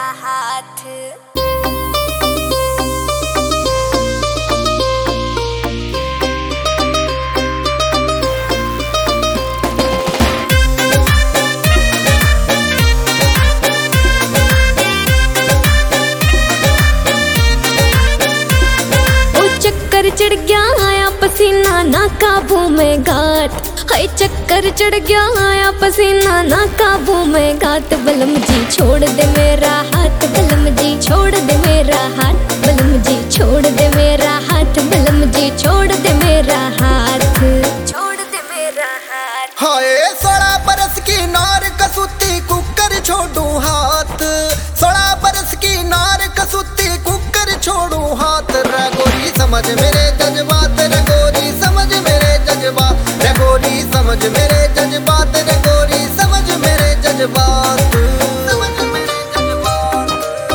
हाथ। चढ़ गया आया पसीना ना काबू में घाट, हाय चक्कर चढ़ गया आया पसीना ना काबू में घाट। बलम जी छोड़ दे मेरा हाथ, बलम जी छोड़ दे मेरा हाथ, बलम जी छोड़ दे मेरा हाथ, बलम जी छोड़ दे मेरा हाथ, छोड़ दे मेरा हाथ। हाय 16 बरस की नार कसूती कुकर छोड़ू हाथ, 16 बरस की नार कसूती कुकर छोड़ू हाथ। रगोरी समझ मेरे जज्बात, रगोरी समझ मेरे जज्बात, रगोरी समझ मेरे जज्बात, रगोरी समझ मेरे जज्बात, समझ मेरे जज्बात।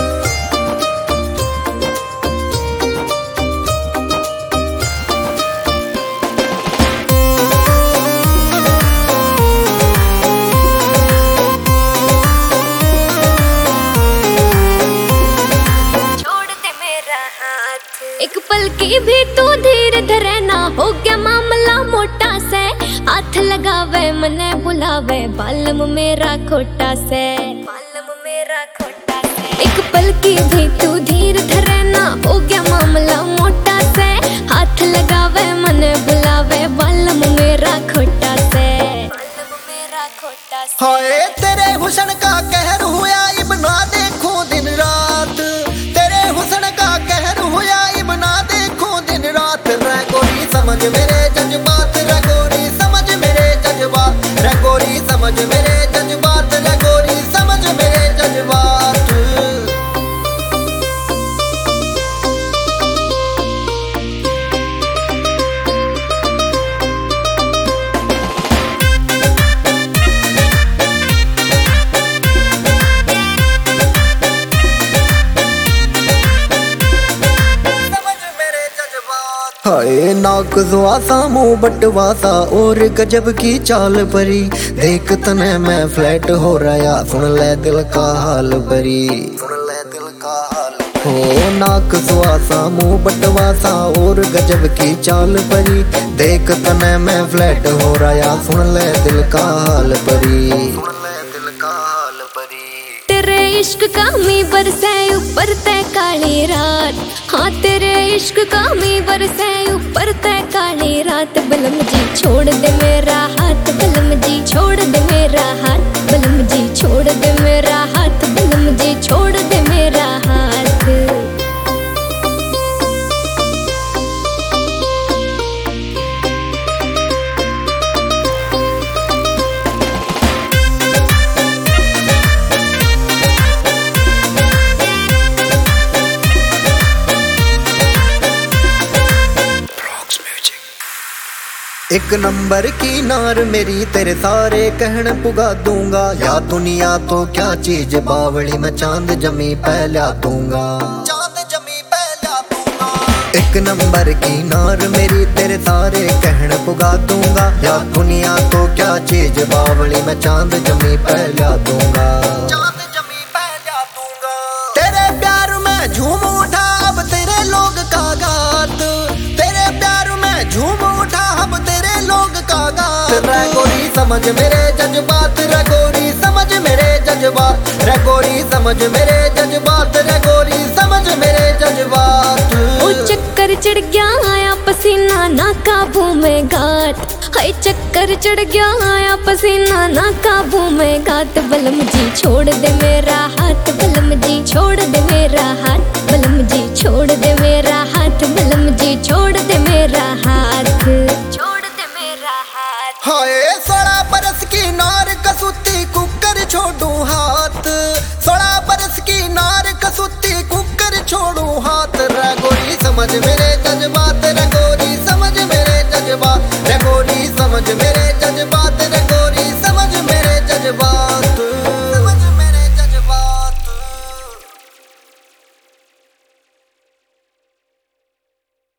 एक पल की भी तू धीर धरे ना, हो गया मामला मोटा से। हाथ लगावे मने बुलावे बालम मेरा खोटा से, बालम मेरा खोटा से। एक पल की भी तू धीर धरे ना, हो गया मामला मोटा से। हाथ लगावे मने बुलावे बालम मेरा खोटा से, बालम मेरा खोटा से। हाय तेरे हुस्न का कहर हुआ इब्ना देखो दिन रात, तेरे हुस्न का कहर हुआ इब्ना देखो दिन रात। रगोरी समझ मेरे जज्बात, रगोरी समझ मेरे जज्बात, रगोरी समझ मेरे जज्बात, रगोरी समझ मेरे जज्बात। हाय नाक जुआसा मुंह बटवासा और गजब की चाल परी, देख तने मैं फ्लैट हो रहा सुन ले दिल का हाल परी, सुन ले दिल का हाल। हो नाक जुआसा मुंह बटवासा और गजब की चाल परी, देख तने मैं फ्लैट हो रहा सुन ले दिल का हाल परी, सुन ले दिल का हाल परी। तेरे इश्क का मी बरसे ऊपर ते काली रात, हाँ तेरे इश्क का मी बरसे ऊपर ते काली रात। बलम जी छोड़ दे मेरा हाथ, बलम जी छोड़ दे मेरा हाथ, बलम जी छोड़ दे मेरा हाथ, बलम जी छोड़ दे मेरा हाथ। एक नंबर की नार मेरी तेरे सारे कहने पुगा दूंगा, या दुनिया तो क्या चीज बावली मैं चांद जमी पहला दूंगा, चांद जमी पहला दूंगा। एक नंबर की नार मेरी तेरे सारे कहने पुगा दूंगा, या दुनिया तो क्या चीज बावली मैं चांद जमी पहला दूंगा, चांद जमी पहला दूंगा। तेरे प्यार में झूम उठा अब तेरे लोग का गात, तेरे प्यार में झूम उठा अब तेरे लोग का गात। रगोरी समझ मेरे जज्बात, रगोरी समझ मेरे जज्बात, रगोरी समझ मेरे जज्बात, रगोरी समझ मेरे जज्बात। ओ चक्कर चढ़ गया आया पसीना ना काबू में घाट, हाय चक्कर चढ़ गया आया पसीना ना काबू में घाट। बलम जी छोड़ दे मेरा हाथ, बलम जी छोड़ दे मेरा हाथ, बलम जी छोड़ दे मेरा हाथ, बलम जी छोड़ दे मेरा हाथ, छोड़ दे मेरा हाथ। हाय